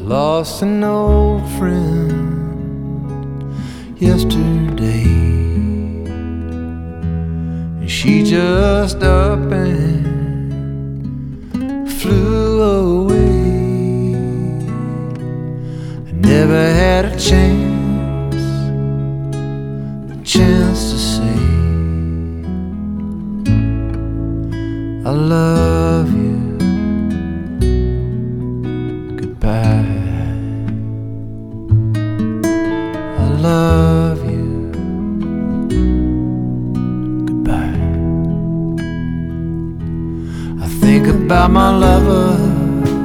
lost an old friend yesterday, and she just up and flew away. I never had a chance to say I love you goodbye. I love you goodbye. I think about my